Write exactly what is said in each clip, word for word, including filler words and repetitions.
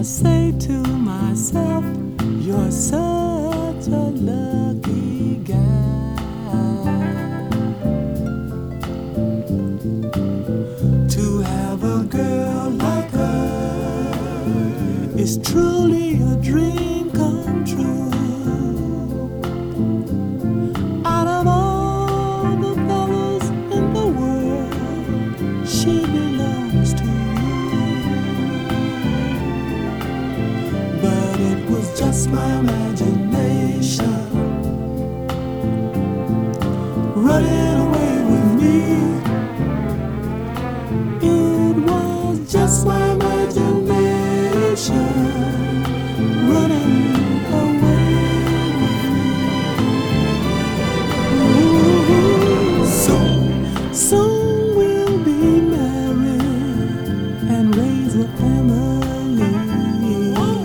say to myself, you're such a lucky guy to have a girl like her. It's truly a dream come true. Out of all the fellas in the world, she belongs to you. But it was just my imagination running away with me. It was just my imagination running away with me. Ooh, soon, soon we'll be married and raise a family. Oh,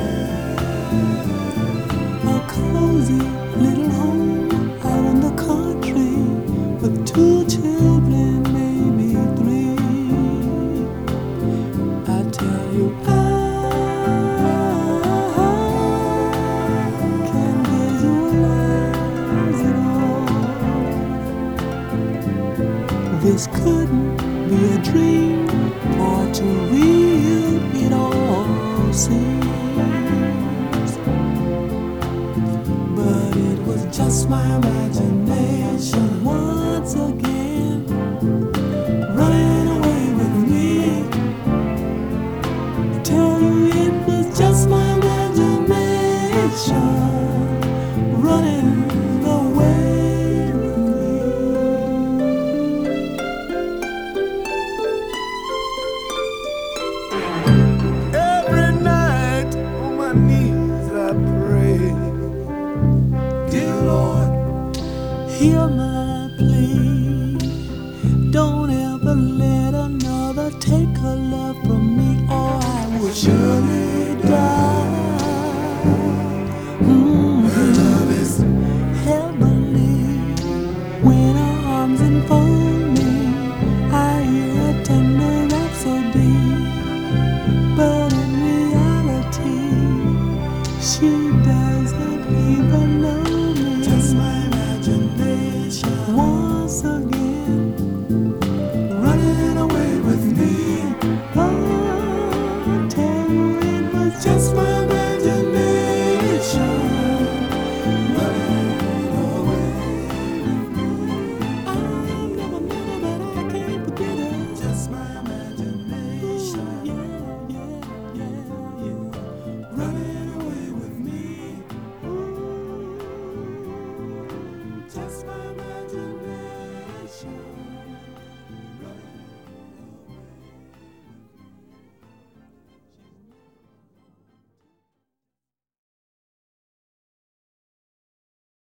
yeah. A cozy little home out in the country with two children, maybe three. I tell you, I can visualize it all. This couldn't be a dream, for too real it all seems. But it was just my imagination once again running